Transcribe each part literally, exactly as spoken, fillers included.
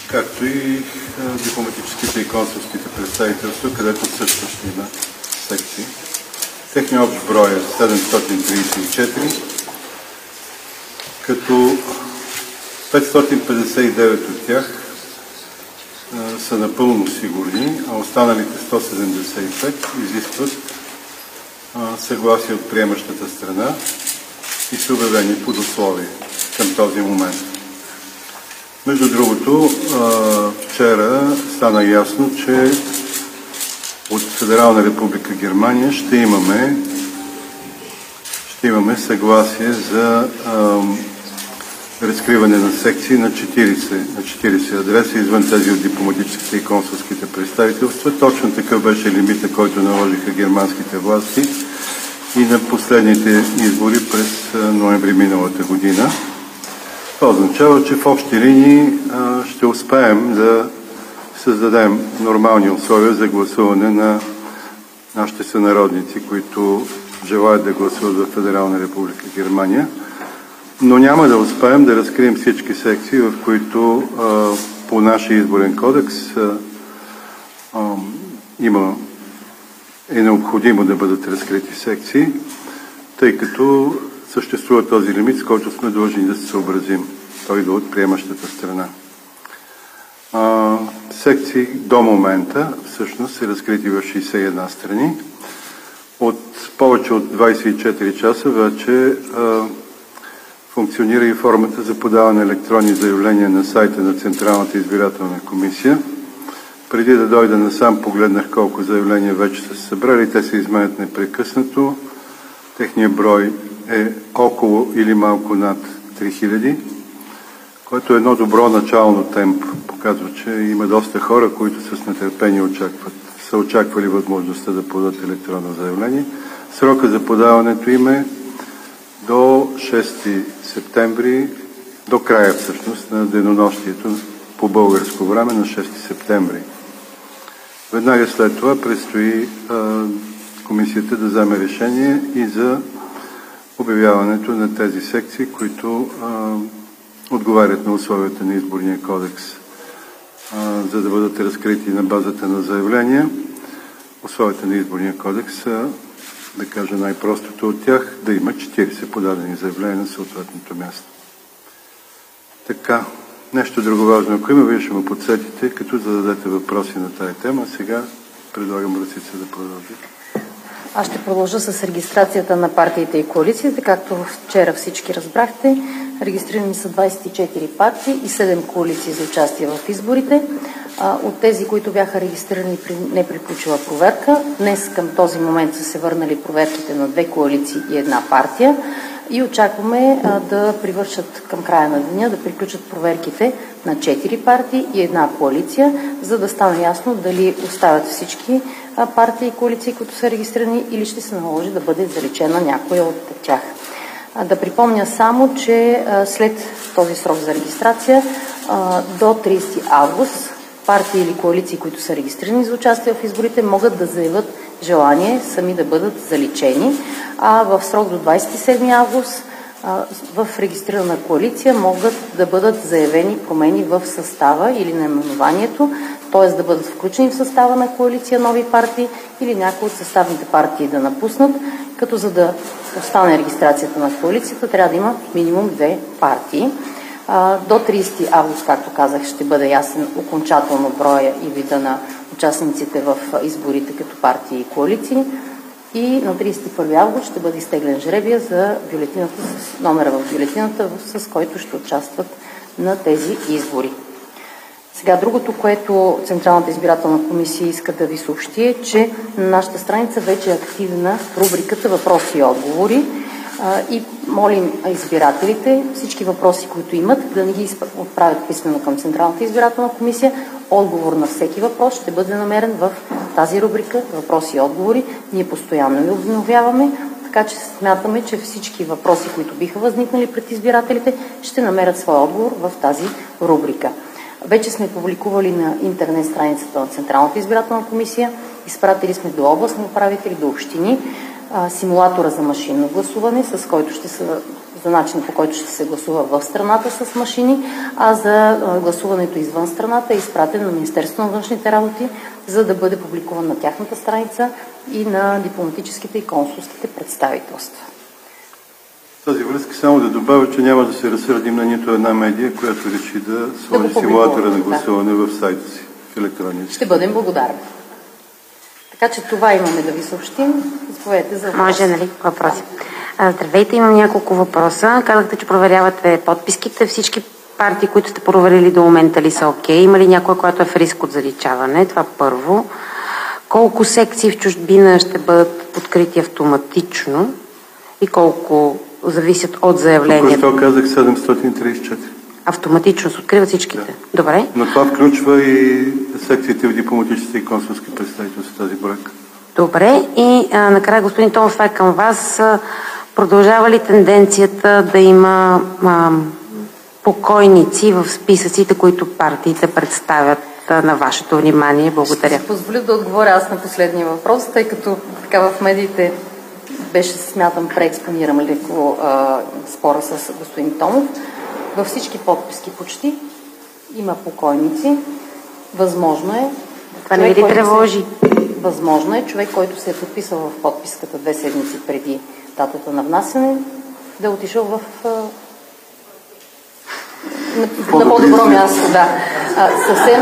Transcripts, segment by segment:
както и дипломатическите и консулските представителства, където също ще има секции. Техният общ брой е седемстотин тридесет и четири, като петстотин петдесет и девет от тях а, са напълно сигурни, а останалите сто седемдесет и пет изискват а, съгласие от приемащата страна и са обявени под условие към този момент. Между другото, вчера стана ясно, че от Федерална република Германия ще имаме, ще имаме съгласие за а, разкриване на секции на четиридесет, на четиридесет адреса извън тези от дипломатическите и консулските представителства. Точно такъв беше лимита, който наложиха германските власти и на последните избори през ноември миналата година. Това означава, че в общи линии а, ще успеем да създадем нормални условия за гласуване на нашите сънародници, които желаят да гласуват в Федерална република Германия. Но няма да успеем да разкрием всички секции, в които а, по нашия изборен кодекс а, а, има, е необходимо да бъдат разкрити секции, тъй като съществува този лимит, с който сме длъжни да се съобразим. Той идва от приемащата страна. А, секции до момента всъщност са разкрити в шейсет и една страни. От повече от двадесет и четири часа вече а, функционира и формата за подаване на електронни заявления на сайта на Централната избирателна комисия. Преди да дойда насам, погледнах колко заявления вече са се събрали. Те се изменят непрекъснато. Техният брой е около или малко над три хиляди, което е едно добро начално темпо. Показва, че има доста хора, които с нетърпение очакват, са очаквали възможността да подадат електронно заявление. Срока за подаването им е до шести септември, до края всъщност на денонощието по българско време на шести септември. Веднага след това предстои а, комисията да вземе решение и за обявяването на тези секции, които а, отговарят на условията на изборния кодекс, а, за да бъдат разкрити на базата на заявления. Условията на изборния кодекс са, да кажа най-простото от тях, да има четиридесет подадени заявления на съответното място. Така, нещо друго важно, ако има, вие ще ме подсетите, като зададете въпроси на тая тема. Сега предлагам Росица да продължи. Аз ще продължа с регистрацията на партиите и коалициите. Както вчера всички разбрахте, регистрирани са двадесет и четири партии и седем коалиции за участие в изборите. От тези, които бяха регистрирани при неприключила проверка, днес към този момент са се върнали проверките на две коалиции и една партия и очакваме да привършат към края на деня, да приключат проверките на четири партии и една коалиция, за да стане ясно дали оставят всички партии и коалиции, които са регистрирани, или ще се наложи да бъде заличена някоя от тях. Да припомня само, че след този срок за регистрация до тридесети август партии или коалиции, които са регистрирани за участие в изборите, могат да заявят желание сами да бъдат заличени, а в срок до двадесет и седми август в регистрирана коалиция могат да бъдат заявени промени в състава или наименованието, т.е. да бъдат включени в състава на коалиция нови партии или някои от съставните партии да напуснат, като за да остане регистрацията на коалицията трябва да има минимум две партии. До тридесети август, както казах, ще бъде ясен окончателно броя и вида на участниците в изборите като партии и коалиции. И на тридесет и първи август ще бъде изтеглен жребия за бюлетината, с номера в бюлетината, с който ще участват на тези избори. Сега другото, което Централната избирателна комисия иска да ви съобщи, е, че на нашата страница вече е активна рубриката въпроси и отговори. И молим избирателите всички въпроси, които имат, да не ги отправят писмено към Централната избирателна комисия. Отговор на всеки въпрос ще бъде намерен в тази рубрика въпроси и отговори. Ние постоянно ви обновяваме, така че смятаме, че всички въпроси, които биха възникнали пред избирателите, ще намерят своя отговор в тази рубрика. Вече сме публикували на интернет страницата на Централната избирателна комисия, изпратили сме до областни управители, до общини, а, симулатора за машинно гласуване, с който ще се, за начина по който ще се гласува в страната с машини, а за а, гласуването извън страната е изпратен на Министерството на външните работи, за да бъде публикуван на тяхната страница и на дипломатическите и консулските представителства. В тази връзка само да добавя, че няма да се разсърдим на нито една медия, която реши да сложи да симулатора на гласуване да. в сайта си, в електронния. Ще бъдем благодарни. Така че това имаме да ви съобщим. Заповядайте за въпрос. Може, нали? Въпроси. Здравейте, имам няколко въпроса. Казахте, че проверявате подписките. Всички партии, които сте проверили до момента ли са окей? Има ли някоя, която е в риск от заличаване? Това първо. Колко секции в чужбина ще бъдат открити автоматично и колко зависят от заявлението? Току-що казах седемстотин тридесет и четири. Автоматично се откриват всичките? Да. Добре. Но това включва и секциите в дипломатическите и консулски представителства, тази бройка. Добре. И а, накрая, господин Томов, това е към вас. Продължава ли тенденцията да има а, покойници в списъците, които партиите представят а, на вашето внимание? Благодаря. Ще си позволя да отговоря аз на последния въпрос, тъй като така в медиите беше, смятам, преекспонирам леко а, спора с господин Томов. Във всички подписки почти има покойници. Възможно е... Това не ви ли тревожи? Се, възможно е човек, който се е подписал в подписката две седмици преди датата на внасяне, да е отишъл в... А, на, на по-добро място, да. А, съвсем...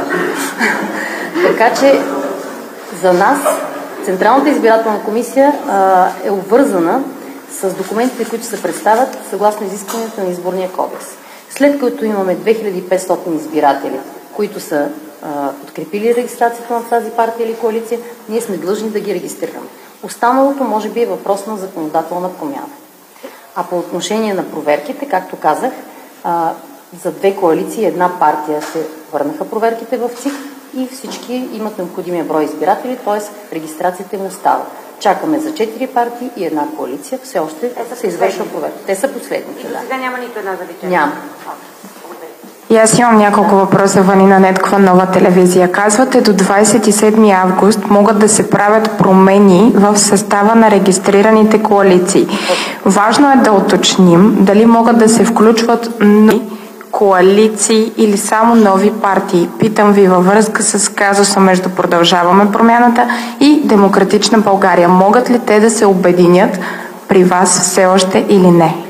така че за нас Централната избирателна комисия а, е обвързана с документите, които се представят съгласно изискванията на Изборния кодекс. След като имаме две хиляди и петстотин избиратели, които са а, подкрепили регистрацията на тази партия или коалиция, ние сме длъжни да ги регистрираме. Останалото може би е въпрос на законодателна промяна. А по отношение на проверките, както казах, а, за две коалиции една партия се върнаха проверките в ЦИК и всички имат необходимия брой избиратели, т.е. регистрацията им остава. Чакаме за четири партии и една коалиция. Все още се извършва проверка. Те са последните. Да. Сега няма нито една заличена? Няма. И аз имам няколко въпроса, Ванина Неткова, Нова телевизия. Казвате, до двадесет и седми август могат да се правят промени в състава на регистрираните коалиции. Важно е да уточним дали могат да се включват нови коалиции или само нови партии. Питам ви във връзка с казуса между Продължаваме промяната и Демократична България. Могат ли те да се обединят при вас все още или не?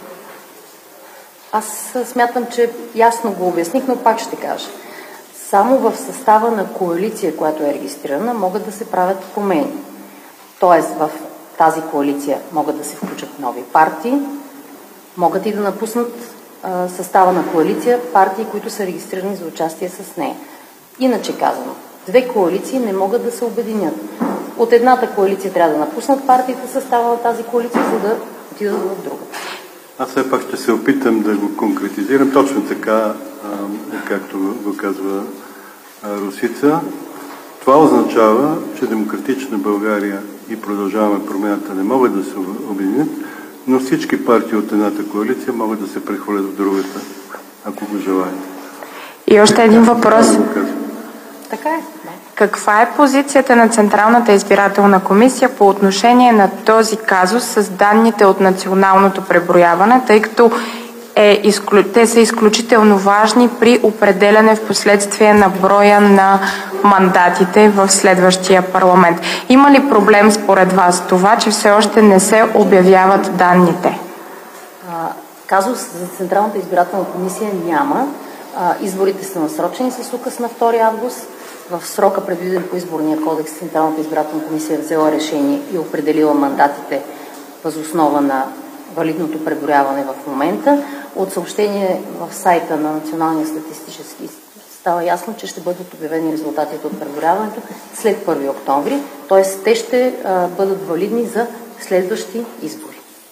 Аз смятам, че ясно го обясних, но пак ще кажа. Само в състава на коалиция, която е регистрирана, могат да се правят промени. Тоест в тази коалиция могат да се включат нови партии, могат и да напуснат а, състава на коалиция партии, които са регистрирани за участие с нея. Иначе казано, две коалиции не могат да се обединят. От едната коалиция трябва да напуснат партиите състава на тази коалиция, за да отидат в другата. Аз все пак ще се опитам да го конкретизирам точно така, както го казва Росица. Това означава, че Демократична България и Продължаваме промяната не могат да се обединят, но всички партии от едната коалиция могат да се прехвърлят в другата, ако го желаят. И още един въпрос. Така е. Каква е позицията на Централната избирателна комисия по отношение на този казус с данните от националното преброяване, тъй като е изклю... те са изключително важни при определяне в последствие на броя на мандатите в следващия парламент? Има ли проблем според вас това, че все още не се обявяват данните? А, казус за Централната избирателна комисия няма. А, изборите са насрочени с указ на втори август. В срока, предвиден по Изборния кодекс, Централната избирателна комисия е взела решение и определила мандатите въз основа на валидното преброяване в момента. От съобщение в сайта на Националния статистически става ясно, че ще бъдат обявени резултатите от преброяването след първи октомври, т.е. те ще а, бъдат валидни за следващи избори.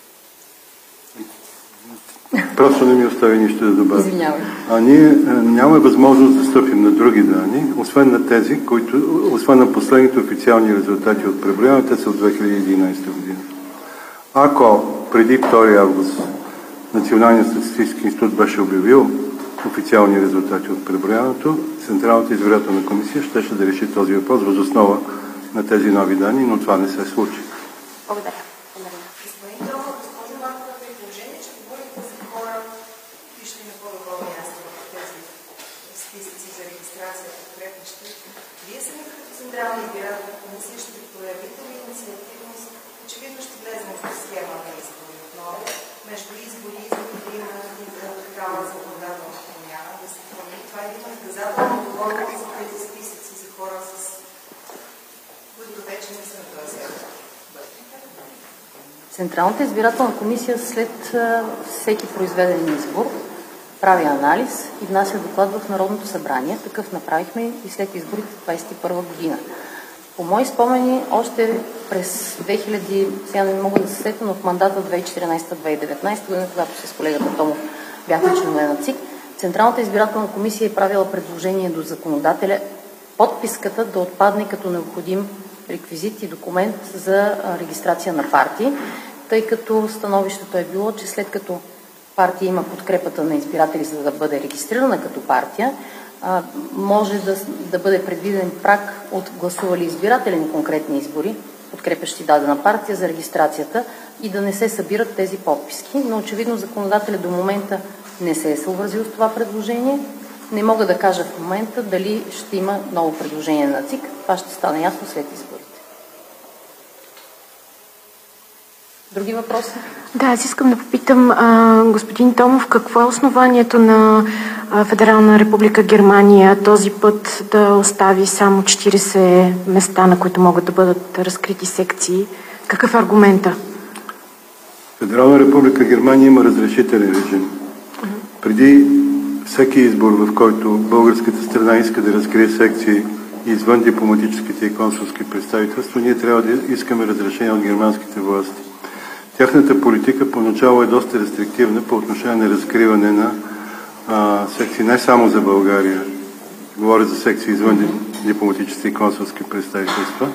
Просто не ми остави нищо да добавя. Извинявай. А ние нямаме възможност да стъпим на други данни, освен на тези, които, освен на последните официални резултати от преброяването, те са от две хиляди и единадесета година. Ако преди втори август Националният статистически институт беше обявил официални резултати от преброяването, Централната избирателна комисия щеше да реши този въпрос въз основа на тези нови данни, но това не се случи. Благодаря. Господин Томов, госпожо Маркова, при положение, че говорите за хора и ще има по-добро място в тези списъци за регистрация в подкрепящи, вие самите като Централна избирателна комисия ще ви проявите ли инициативност? Очевидно ще влезем в схема на избори отново. Между избори и избори да има такава законодателна промяна, да се промени. Това е един наказателно отговорност за тези списъци за хора, с които вече не са на този етап. Централната избирателна комисия след всеки произведен избор прави анализ и внася доклад в Народното събрание. Такъв направихме и след изборите двадесет и първа година. По мои спомени, още през две хиляди, сега не мога да се сетя, но в мандата две хиляди и четиринадесета - две хиляди и деветнадесета година, когато с колегата Томов бяхме членове на ЦИК, Централната избирателна комисия е правила предложение до законодателя подписката да отпадне като необходим реквизит и документ за регистрация на партии, тъй като становището е било, че след като партия има подкрепата на избиратели, за да бъде регистрирана като партия, може да, да бъде предвиден праг от гласували избиратели на конкретни избори, подкрепящи дадена партия за регистрацията и да не се събират тези подписки. Но очевидно законодателят до момента не се е съобразил с това предложение. Не мога да кажа в момента дали ще има ново предложение на ЦИК. Това ще стане ясно след изборите. Други въпроси? Да, аз искам да попитам а, господин Томов, какво е основанието на а, Федерална република Германия този път да остави само четиридесет места, на които могат да бъдат разкрити секции? Какъв е аргумента? Федерална република Германия има разрешителен режим. Uh-huh. Преди всеки избор, в който българската страна иска да разкрие секции извън дипломатическите и консулски представителства, ние трябва да искаме разрешение от германските власти. Тяхната политика поначало е доста рестриктивна по отношение на разкриване на а, секции не само за България, говоря за секции извън дипломатически и консулски представителства.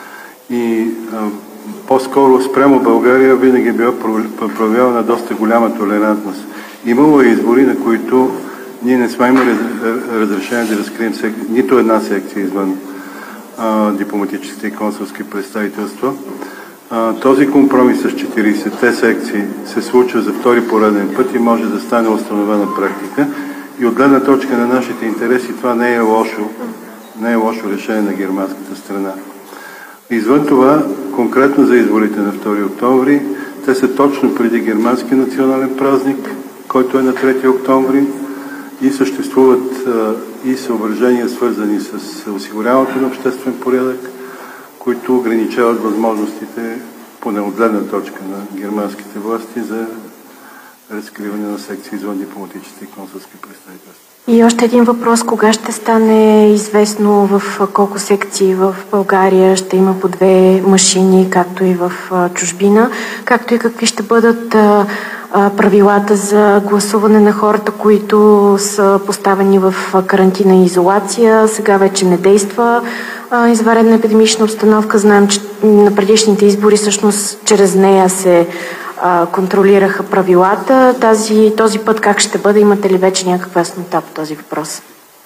И а, по-скоро спрямо България винаги е била проявявана доста голяма толерантност. Имало е избори, на които ние не сме имали разрешение да разкрием сек... нито една секция извън а, дипломатическите и консулски представителства. А, този компромис с четиридесетте секции се случва за втори пореден път и може да стане установена практика. И от гледна точка на нашите интереси това не е лошо, не е лошо решение на германската страна. Извън това, конкретно за изборите на втори октомври, те са точно преди германски национален празник, който е на трети октомври, и съществуват а, и съображения, свързани с осигуряването на обществен порядък, които ограничават възможностите, поне от гледна точка на германските власти, за разкриване на секции извън дипломатически и консулски представителства. И още един въпрос. Кога ще стане известно в колко секции в България ще има по две машини, както и в чужбина, както и какви ще бъдат а, а, правилата за гласуване на хората, които са поставени в карантина и изолация? Сега вече не действа а, извънредна епидемична обстановка. Знаем, че на предишните избори всъщност чрез нея се контролираха правилата. Тази, този път как ще бъде? Имате ли вече някаква яснота по този въпрос?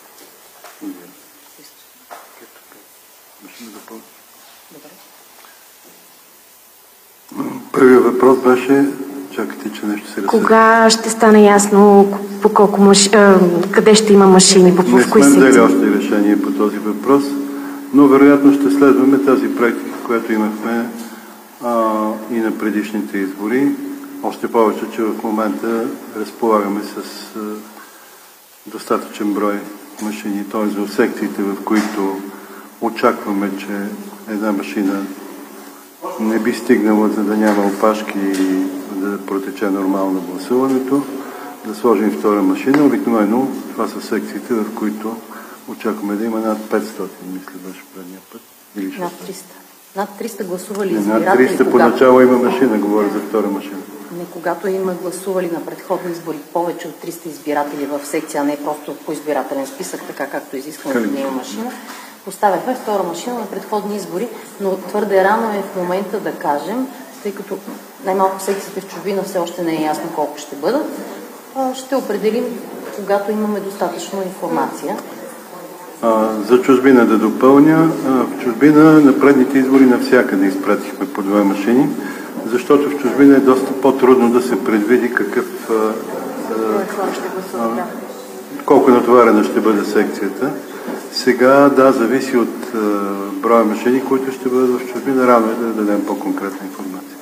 Първият въпрос беше, чакайте, че нещо се разсъжда. Кога ще стане ясно по колко маш... къде ще има машини? По Не сме взели още решение по този въпрос, но вероятно ще следваме тази практика, която имахме а, и на предишните избори. Още повече, че в момента разполагаме с а, достатъчен брой машини, т.е. в секциите, в които очакваме, че една машина не би стигнала, за да няма опашки и да протече нормално гласуването, да сложим втора машина. Обикновено това са секциите, в които очакваме да има над петстотин, мисля, беше предния път. Или над триста. Над триста гласували не, избиратели. Над триста когато... поначало има машина, говоря за втора машина. Не, когато има гласували на предходни избори повече от триста избиратели в секция, а не просто по избирателен списък, така както изискваме да има машина, поставяхме втора машина на предходни избори, но твърде рано е в момента да кажем, тъй като най-малко секциите в чужбина все още не е ясно колко ще бъдат. Ще определим, когато имаме достатъчно информация. А, за чужбина да допълня. А, в чужбина на предните избори навсякъде изпратихме по две машини, защото в чужбина е доста по-трудно да се предвиди какъв... А, а, колко натоварена ще бъде секцията. Сега, да, зависи от а, броя машини, които ще бъдат в чужбина. Рано е да дадем по-конкретна информация.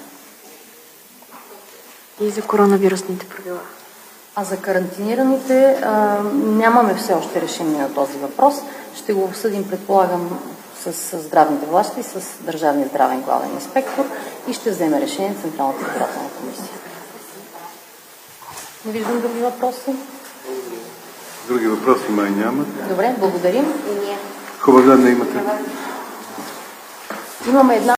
И за коронавирусните правила? А за карантинираните а, нямаме все още решение на този въпрос. Ще го обсъдим, предполагам, с, с здравните власти, с Държавния здравен главен инспектор и ще вземе решение Централната избирателна комисия. Не виждам други въпроси. Други въпроси май няма. Добре, благодарим. Хубав ден да имате. Имаме една